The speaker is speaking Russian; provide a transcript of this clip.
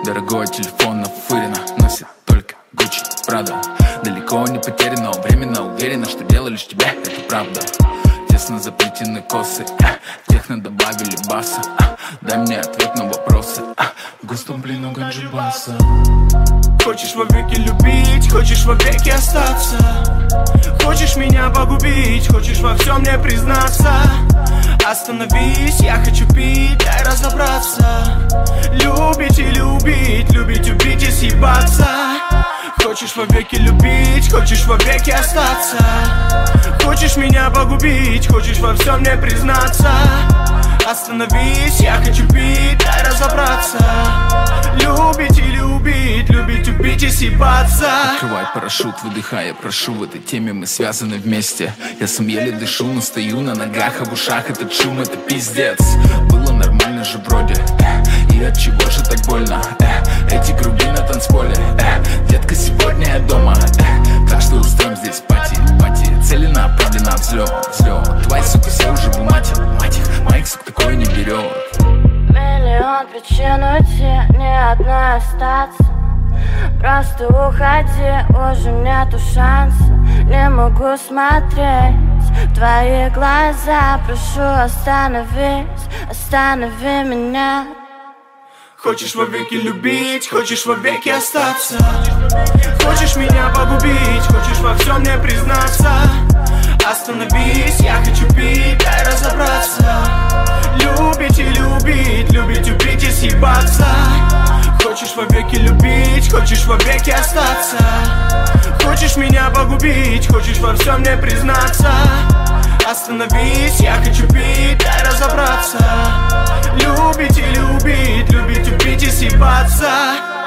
дорогой телефон нафырено, носит только Гуччи, Прада. Далеко не потеряно, временно уверена, что дело лишь тебя, это правда. Тесно заплетены косы, техно добавили баса. Дай мне ответ на вопросы, в густом плену ганджи-баса. Хочешь вовеки любить, хочешь вовеки остаться. Хочешь меня погубить, хочешь во всем мне признаться. Остановись, я хочу пить, дай разобраться. Любить или убить, любить, убить и съебаться. Хочешь вовеки любить, хочешь вовеки остаться. Хочешь меня погубить, хочешь во всем мне признаться. Остановись, я хочу пить, дай разобраться. Любить или убить, любить, убить и съебаться. Открывай парашют, выдыхая, прошу, в этой теме мы связаны вместе. Я сам еле дышу, но стою на ногах, а в ушах этот шум, это пиздец. Было нормально же вроде, и от чего же так больно? Эти круги на танцполе, детка, сегодня я дома, так что устроим здесь пати. Целенаправленно взлет. Твои суки все уже в мать их, моих сук такое не берет. Миллион причин уйти, не одной остаться. Просто уходи, уже нету шанса. Не могу смотреть в твои глаза. Прошу, останови меня. Хочешь вовеки любить, хочешь вовеки остаться. Хочешь меня погубить, хочешь во всем мне признаться. Остановись, я хочу пить, дай разобраться. Любить или убить, любить, убить и съебаться. Хочешь вовеки любить, хочешь вовеки остаться. Хочешь меня погубить, хочешь во всем мне признаться. Остановись, я хочу пить, дай разобраться. Любить или убить, любить, убить и съебаться.